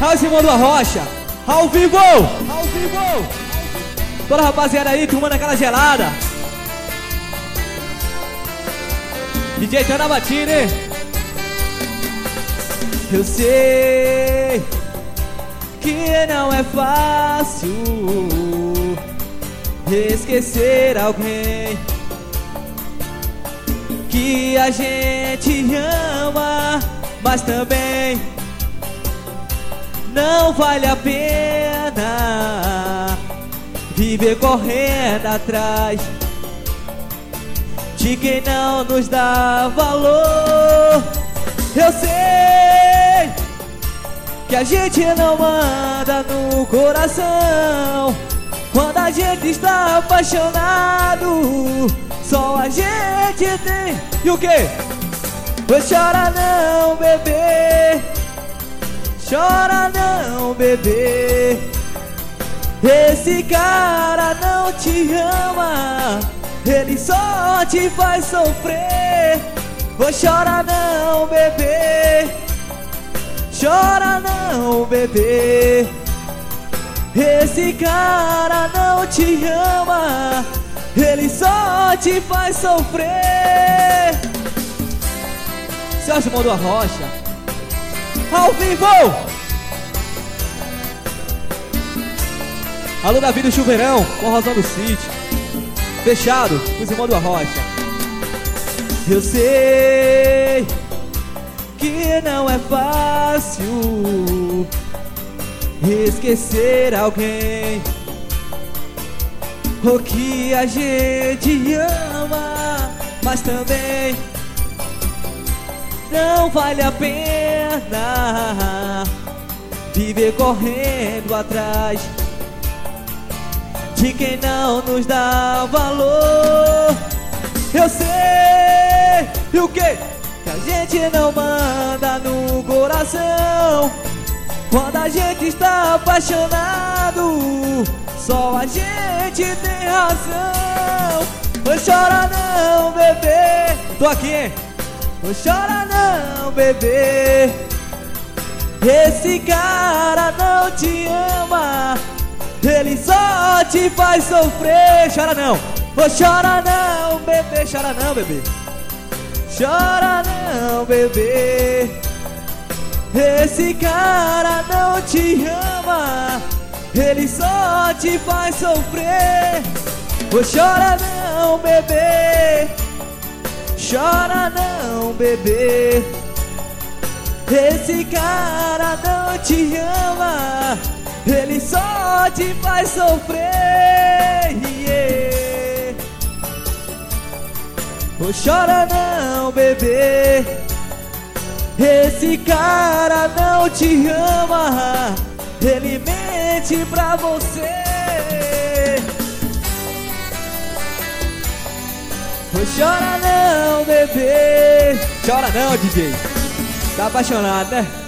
Raul Simão do Arrocha, ao vivo, ao vivo. Toda a rapaziada aí, tomando aquela gelada. DJ Tana Batini. Eu sei que não é fácil esquecer alguém que a gente ama, mas também não vale a pena viver correndo atrás de quem não nos dá valor. Eu sei que a gente não manda no coração quando a gente está apaixonado. Só a gente tem. E o quê? Pois chora não, bebê. Chora não, bebê. Esse cara não te ama, ele só te faz sofrer. Pois chora não, bebê. Chora não, bebê. Esse cara não te ama, ele só te faz sofrer. Seu Simão do Arrocha, ao vivo. Alô, Davi do Chuveirão, com Rosão do Sítio. Fechado, com o Simão do Arrocha. Eu sei que não é fácil esquecer alguém o que a gente ama, mas também não vale a pena viver correndo atrás de quem não nos dá valor. Eu sei, e o quê? Que a gente não manda no coração quando a gente está apaixonado. Só a gente tem razão. Não chora não, bebê. Tô aqui, hein? Não chora não, bebê. Esse cara não te ama, ele só te faz sofrer. Chora não. Oh, chora não, bebê. Chora não, bebê. Chora não, bebê. Esse cara não te ama, ele só te faz sofrer. Oh, chora não, bebê. Chora não, bebê. Esse cara não te ama, ele só te faz sofrer. Yeah. Oh, chora não, bebê. Esse cara não te ama, ele mente pra você. Oh, chora não, bebê. Chora não, DJ. Tá apaixonado, né?